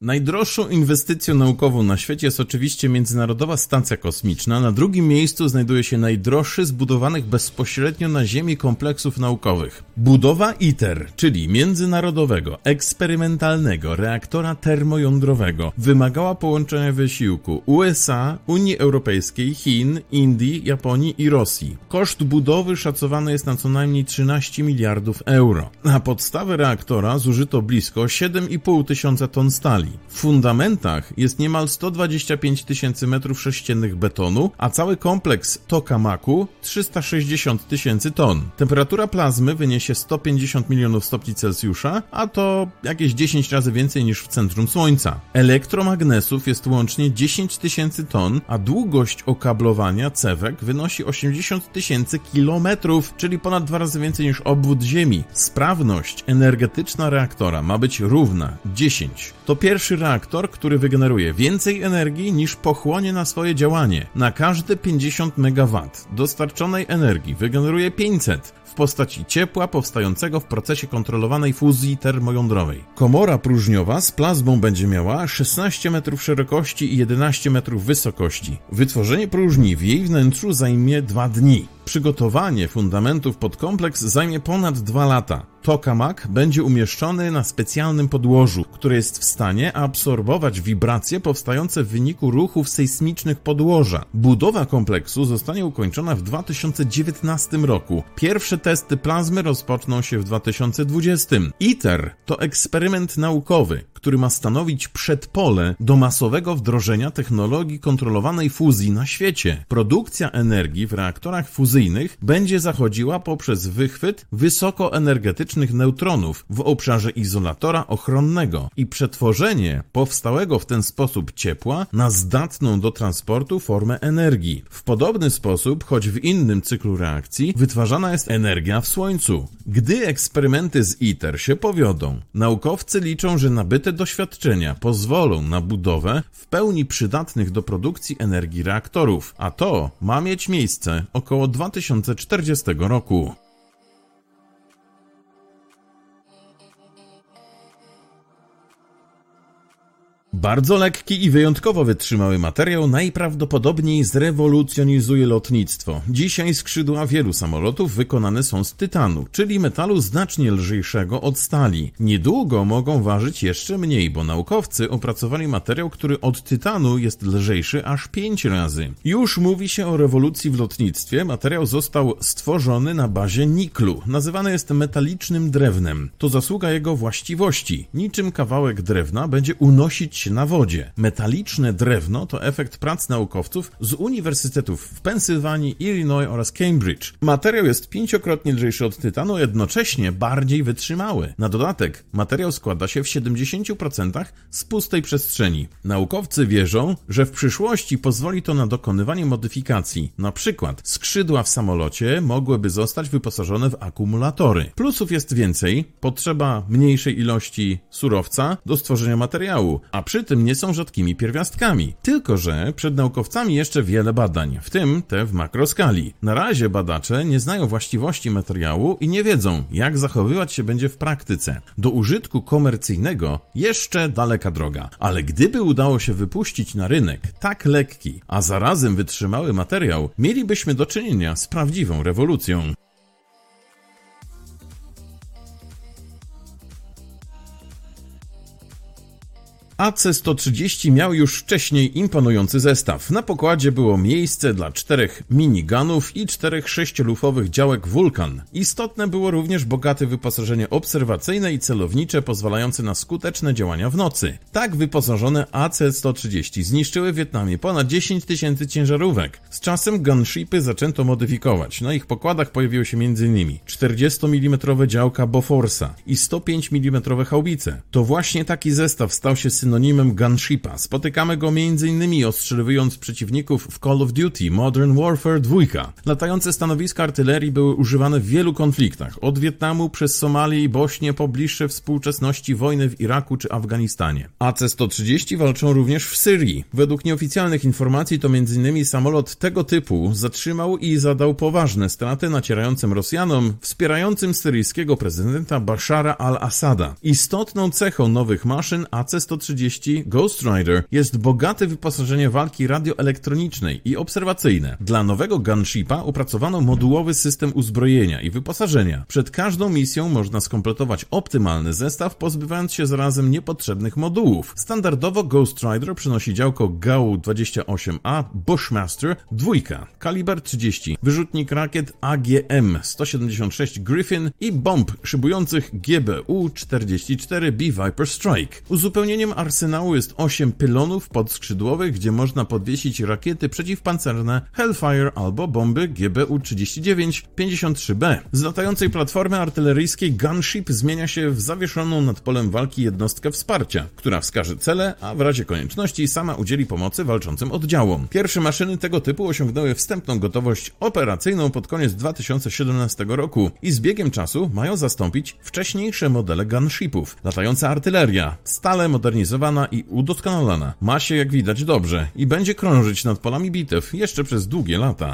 Najdroższą inwestycją naukową na świecie jest oczywiście Międzynarodowa Stacja Kosmiczna. Na drugim miejscu znajduje się najdroższy z budowanych bezpośrednio na Ziemi kompleksów naukowych. Budowa ITER, czyli Międzynarodowego Eksperymentalnego Reaktora Termojądrowego, wymagała połączenia wysiłku USA, Unii Europejskiej, Chin, Indii, Japonii i Rosji. Koszt budowy szacowany jest na co najmniej 13 miliardów euro. Na podstawę reaktora zużyto blisko 7,5 tysiąca ton stali. W fundamentach jest niemal 125 tysięcy metrów sześciennych betonu, a cały kompleks tokamaku 360 tysięcy ton. Temperatura plazmy wyniesie 150 milionów stopni Celsjusza, a to jakieś 10 razy więcej niż w centrum Słońca. Elektromagnesów jest łącznie 10 tysięcy ton, a długość okablowania cewek wynosi 80 tysięcy kilometrów, czyli ponad 2 razy więcej niż obwód Ziemi. Sprawność energetyczna reaktora ma być równa 10. To pierwszy reaktor, który wygeneruje więcej energii niż pochłonie na swoje działanie. Na każde 50 MW dostarczonej energii wygeneruje 500 w postaci ciepła powstającego w procesie kontrolowanej fuzji termojądrowej. Komora próżniowa z plazmą będzie miała 16 metrów szerokości i 11 metrów wysokości. Wytworzenie próżni w jej wnętrzu zajmie 2 dni. Przygotowanie fundamentów pod kompleks zajmie ponad 2 lata. Tokamak będzie umieszczony na specjalnym podłożu, które jest w stanie absorbować wibracje powstające w wyniku ruchów sejsmicznych podłoża. Budowa kompleksu zostanie ukończona w 2019 roku. Pierwsze testy plazmy rozpoczną się w 2020. ITER to eksperyment naukowy, który ma stanowić przedpole do masowego wdrożenia technologii kontrolowanej fuzji na świecie. Produkcja energii w reaktorach fuzyjnych będzie zachodziła poprzez wychwyt wysokoenergetycznych neutronów w obszarze izolatora ochronnego i przetworzenie powstałego w ten sposób ciepła na zdatną do transportu formę energii. W podobny sposób, choć w innym cyklu reakcji, wytwarzana jest energia w Słońcu. Gdy eksperymenty z ITER się powiodą, naukowcy liczą, że nabyte doświadczenia pozwolą na budowę w pełni przydatnych do produkcji energii reaktorów, a to ma mieć miejsce około 2040 roku. Bardzo lekki i wyjątkowo wytrzymały materiał najprawdopodobniej zrewolucjonizuje lotnictwo. Dzisiaj skrzydła wielu samolotów wykonane są z tytanu, czyli metalu znacznie lżejszego od stali. Niedługo mogą ważyć jeszcze mniej, bo naukowcy opracowali materiał, który od tytanu jest lżejszy aż 5 razy. Już mówi się o rewolucji w lotnictwie. Materiał został stworzony na bazie niklu. Nazywany jest metalicznym drewnem. To zasługa jego właściwości. Niczym kawałek drewna będzie unosić się na wodzie. Metaliczne drewno to efekt prac naukowców z uniwersytetów w Pensylwanii, Illinois oraz Cambridge. Materiał jest 5-krotnie lżejszy od tytanu, jednocześnie bardziej wytrzymały. Na dodatek materiał składa się w 70% z pustej przestrzeni. Naukowcy wierzą, że w przyszłości pozwoli to na dokonywanie modyfikacji. Na przykład skrzydła w samolocie mogłyby zostać wyposażone w akumulatory. Plusów jest więcej, potrzeba mniejszej ilości surowca do stworzenia materiału, a przy tym nie są rzadkimi pierwiastkami. Tylko że przed naukowcami jeszcze wiele badań, w tym te w makroskali. Na razie badacze nie znają właściwości materiału i nie wiedzą, jak zachowywać się będzie w praktyce. Do użytku komercyjnego jeszcze daleka droga, ale gdyby udało się wypuścić na rynek tak lekki, a zarazem wytrzymały materiał, mielibyśmy do czynienia z prawdziwą rewolucją. AC-130 miał już wcześniej imponujący zestaw. Na pokładzie było miejsce dla 4 minigunów i 4 6-lufowych działek Vulcan. Istotne było również bogate wyposażenie obserwacyjne i celownicze pozwalające na skuteczne działania w nocy. Tak wyposażone AC-130 zniszczyły w Wietnamie ponad 10 tysięcy ciężarówek. Z czasem gunshipy zaczęto modyfikować. Na ich pokładach pojawiły się m.in. 40 mm działka Boforsa i 105 mm haubice. To właśnie taki zestaw stał się synonimem gunshipa. Spotykamy go m.in. ostrzeliwując przeciwników w Call of Duty Modern Warfare 2. Latające stanowiska artylerii były używane w wielu konfliktach, od Wietnamu przez Somalię i Bośnię po bliższe współczesności wojny w Iraku czy Afganistanie. AC-130 walczą również w Syrii. Według nieoficjalnych informacji to m.in. samolot tego typu zatrzymał i zadał poważne straty nacierającym Rosjanom wspierającym syryjskiego prezydenta Bashara al-Assada. Istotną cechą nowych maszyn AC-130 GU-30 Ghost Rider jest bogate wyposażenie walki radioelektronicznej i obserwacyjne. Dla nowego gunshipa opracowano modułowy system uzbrojenia i wyposażenia. Przed każdą misją można skompletować optymalny zestaw, pozbywając się zarazem niepotrzebnych modułów. Standardowo Ghost Rider przynosi działko GU-28A Bushmaster 2, kaliber 30, wyrzutnik rakiet AGM-176 Griffin i bomb szybujących GBU-44B Viper Strike. Uzupełnieniem arsenału jest 8 pylonów podskrzydłowych, gdzie można podwiesić rakiety przeciwpancerne Hellfire albo bomby GBU-39-53B. Z latającej platformy artyleryjskiej gunship zmienia się w zawieszoną nad polem walki jednostkę wsparcia, która wskaże cele, a w razie konieczności sama udzieli pomocy walczącym oddziałom. Pierwsze maszyny tego typu osiągnęły wstępną gotowość operacyjną pod koniec 2017 roku i z biegiem czasu mają zastąpić wcześniejsze modele gunshipów. Latająca artyleria, stale modernizowana i udoskonalona, ma się jak widać dobrze i będzie krążyć nad polami bitew jeszcze przez długie lata.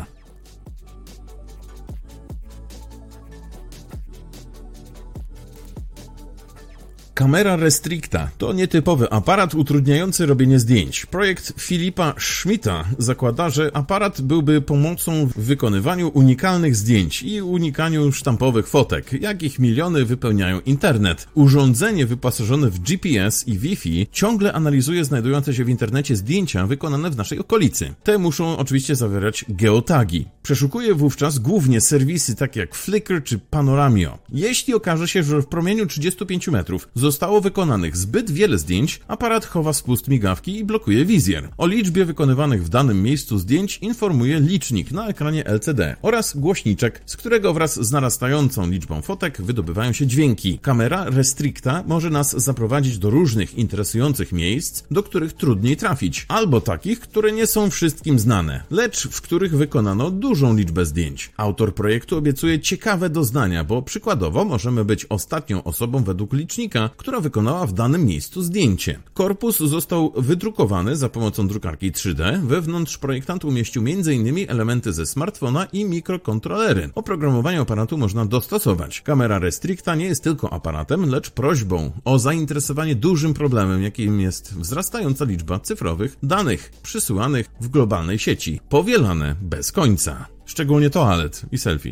Kamera Restricta to nietypowy aparat utrudniający robienie zdjęć. Projekt Filipa Schmidta zakłada, że aparat byłby pomocą w wykonywaniu unikalnych zdjęć i unikaniu sztampowych fotek, jakich miliony wypełniają internet. Urządzenie wyposażone w GPS i Wi-Fi ciągle analizuje znajdujące się w internecie zdjęcia wykonane w naszej okolicy. Te muszą oczywiście zawierać geotagi. Przeszukuje wówczas głównie serwisy takie jak Flickr czy Panoramio. Jeśli okaże się, że w promieniu 35 metrów zostało wykonanych zbyt wiele zdjęć, aparat chowa spust migawki i blokuje wizjer. O liczbie wykonywanych w danym miejscu zdjęć informuje licznik na ekranie LCD oraz głośniczek, z którego wraz z narastającą liczbą fotek wydobywają się dźwięki. Kamera Restricta może nas zaprowadzić do różnych interesujących miejsc, do których trudniej trafić, albo takich, które nie są wszystkim znane, lecz w których wykonano dużą liczbę zdjęć. Autor projektu obiecuje ciekawe doznania, bo przykładowo możemy być ostatnią osobą według licznika, która wykonała w danym miejscu zdjęcie. Korpus został wydrukowany za pomocą drukarki 3D. Wewnątrz projektant umieścił m.in. elementy ze smartfona i mikrokontrolery. Oprogramowanie aparatu można dostosować. Kamera Restricta nie jest tylko aparatem, lecz prośbą o zainteresowanie dużym problemem, jakim jest wzrastająca liczba cyfrowych danych przysyłanych w globalnej sieci, powielane bez końca. Szczególnie toalet i selfie.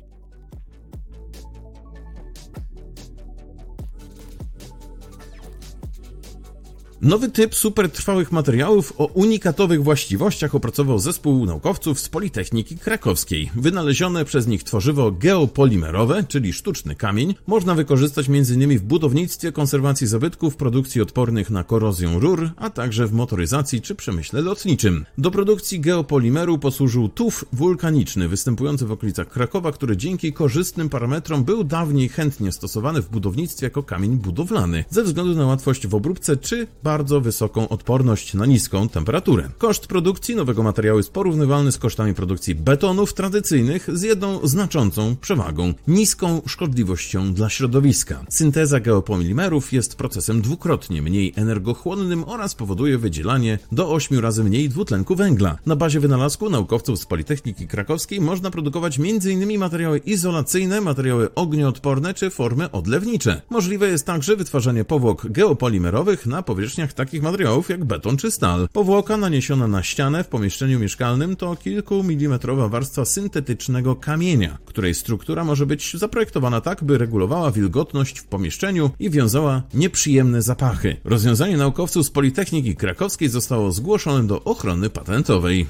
Nowy typ supertrwałych materiałów o unikatowych właściwościach opracował zespół naukowców z Politechniki Krakowskiej. Wynalezione przez nich tworzywo geopolimerowe, czyli sztuczny kamień, można wykorzystać m.in. w budownictwie, konserwacji zabytków, produkcji odpornych na korozję rur, a także w motoryzacji czy przemyśle lotniczym. Do produkcji geopolimeru posłużył tuf wulkaniczny występujący w okolicach Krakowa, który dzięki korzystnym parametrom był dawniej chętnie stosowany w budownictwie jako kamień budowlany, ze względu na łatwość w obróbce czy bardzo wysoką odporność na niską temperaturę. Koszt produkcji nowego materiału jest porównywalny z kosztami produkcji betonów tradycyjnych z jedną znaczącą przewagą – niską szkodliwością dla środowiska. Synteza geopolimerów jest procesem dwukrotnie mniej energochłonnym oraz powoduje wydzielanie do 8 razy mniej dwutlenku węgla. Na bazie wynalazku naukowców z Politechniki Krakowskiej można produkować m.in. materiały izolacyjne, materiały ognioodporne czy formy odlewnicze. Możliwe jest także wytwarzanie powłok geopolimerowych na powierzchniach takich materiałów jak beton czy stal. Powłoka naniesiona na ścianę w pomieszczeniu mieszkalnym to kilkumilimetrowa warstwa syntetycznego kamienia, której struktura może być zaprojektowana tak, by regulowała wilgotność w pomieszczeniu i wiązała nieprzyjemne zapachy. Rozwiązanie naukowców z Politechniki Krakowskiej zostało zgłoszone do ochrony patentowej.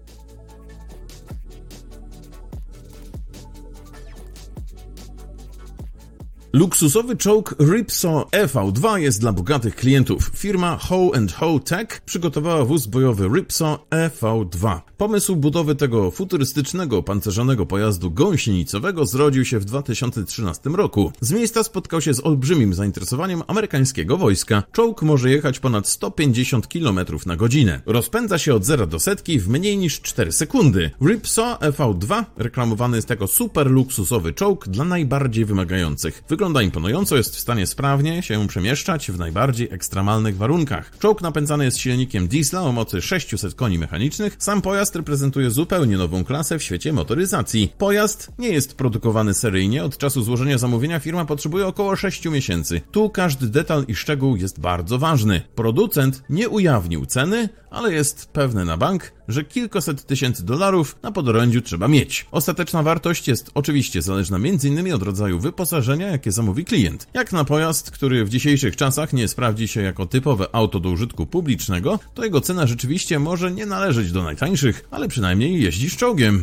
Luksusowy czołg Ripsaw EV2 jest dla bogatych klientów. Firma Hoe & Hoe Tech przygotowała wóz bojowy Ripsaw EV2. Pomysł budowy tego futurystycznego pancerzonego pojazdu gąsienicowego zrodził się w 2013 roku. Z miejsca spotkał się z olbrzymim zainteresowaniem amerykańskiego wojska. Czołg może jechać ponad 150 km na godzinę. Rozpędza się od 0 do setki w mniej niż 4 sekundy. Ripsaw EV2 reklamowany jest jako super luksusowy czołg dla najbardziej wymagających. Wygląda Wygląda imponująco, jest w stanie sprawnie się przemieszczać w najbardziej ekstremalnych warunkach. Czołg napędzany jest silnikiem diesla o mocy 600 koni mechanicznych. Sam pojazd reprezentuje zupełnie nową klasę w świecie motoryzacji. Pojazd nie jest produkowany seryjnie. Od czasu złożenia zamówienia firma potrzebuje około 6 miesięcy. Tu każdy detal i szczegół jest bardzo ważny. Producent nie ujawnił ceny, ale jest pewny na bank, że kilkaset tysięcy dolarów na podorędziu trzeba mieć. Ostateczna wartość jest oczywiście zależna m.in. od rodzaju wyposażenia, jakie zamówi klient. Jak na pojazd, który w dzisiejszych czasach nie sprawdzi się jako typowe auto do użytku publicznego, to jego cena rzeczywiście może nie należeć do najtańszych, ale przynajmniej jeździsz czołgiem.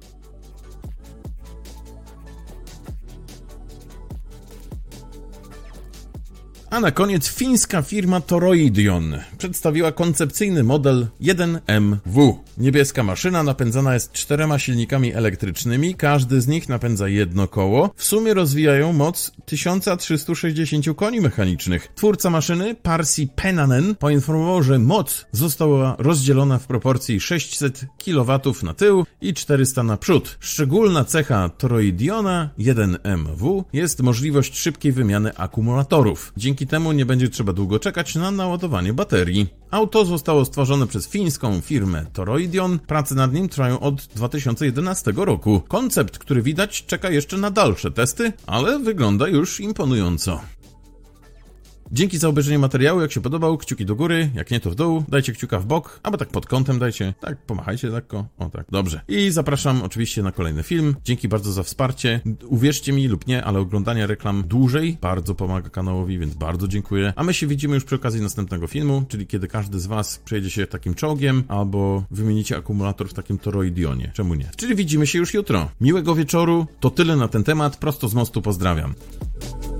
A na koniec fińska firma Toroidion przedstawiła koncepcyjny model 1MW. Niebieska maszyna napędzana jest 4 silnikami elektrycznymi, każdy z nich napędza jedno koło. W sumie rozwijają moc 1360 koni mechanicznych. Twórca maszyny, Parsi Pennanen, poinformował, że moc została rozdzielona w proporcji 600 kW na tył i 400 na przód. Szczególna cecha Toroidiona 1MW jest możliwość szybkiej wymiany akumulatorów. Dzięki temu nie będzie trzeba długo czekać na naładowanie baterii. Auto zostało stworzone przez fińską firmę Toroidion. Prace nad nim trwają od 2011 roku. Koncept, który widać, czeka jeszcze na dalsze testy, ale wygląda już imponująco. Dzięki za obejrzenie materiału, jak się podobał, kciuki do góry, jak nie to w dół, dajcie kciuka w bok, albo tak pod kątem dajcie, tak pomachajcie lekko, o tak, dobrze. I zapraszam oczywiście na kolejny film, dzięki bardzo za wsparcie, uwierzcie mi lub nie, ale oglądanie reklam dłużej bardzo pomaga kanałowi, więc bardzo dziękuję. A my się widzimy już przy okazji następnego filmu, czyli kiedy każdy z was przejedzie się takim czołgiem, albo wymienicie akumulator w takim Toroidionie, czemu nie? Czyli widzimy się już jutro. Miłego wieczoru, to tyle na ten temat, prosto z mostu pozdrawiam.